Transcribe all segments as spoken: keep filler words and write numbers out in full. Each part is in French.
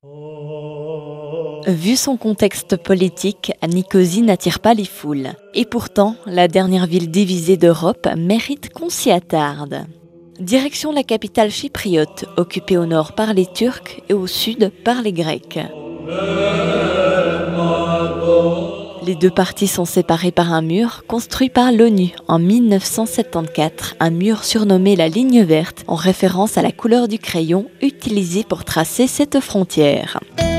Vu son contexte politique, Nicosie n'attire pas les foules. Et pourtant, la dernière ville divisée d'Europe mérite qu'on s'y attarde. Direction la capitale chypriote, occupée au nord par les Turcs et au sud par les Grecs. Les deux parties sont séparées par un mur construit par l'ONU en mille neuf cent soixante-quatorze, un mur surnommé la ligne verte en référence à la couleur du crayon utilisé pour tracer cette frontière.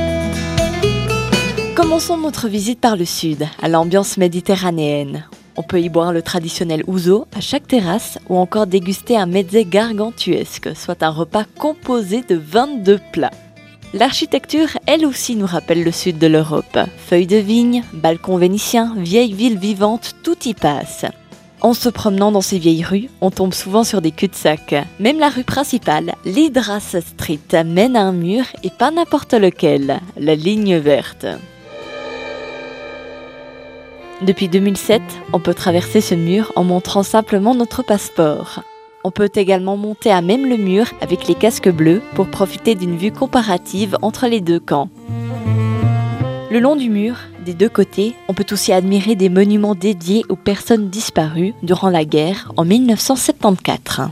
Commençons notre visite par le sud, à l'ambiance méditerranéenne. On peut y boire le traditionnel ouzo à chaque terrasse ou encore déguster un mezze gargantuesque, soit un repas composé de vingt-deux plats. L'architecture, elle aussi, nous rappelle le sud de l'Europe. Feuilles de vigne, balcons vénitiens, vieilles villes vivantes, tout y passe. En se promenant dans ces vieilles rues, on tombe souvent sur des cul-de-sac. Même la rue principale, l'Idras Street, mène à un mur et pas n'importe lequel, la ligne verte. Depuis deux mille sept, on peut traverser ce mur en montrant simplement notre passeport. On peut également monter à même le mur avec les casques bleus pour profiter d'une vue comparative entre les deux camps. Le long du mur, des deux côtés, on peut aussi admirer des monuments dédiés aux personnes disparues durant la guerre en mille neuf cent soixante-quatorze.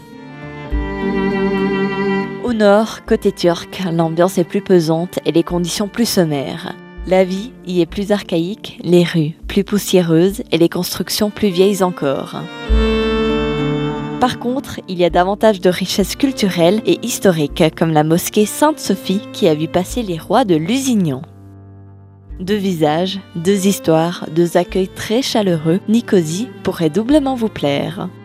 Au nord, côté turc, l'ambiance est plus pesante et les conditions plus sommaires. La vie y est plus archaïque, les rues plus poussiéreuses et les constructions plus vieilles encore. Par contre, il y a davantage de richesses culturelles et historiques, comme la mosquée Sainte-Sophie qui a vu passer les rois de Lusignan. Deux visages, deux histoires, deux accueils très chaleureux, Nicosie pourrait doublement vous plaire.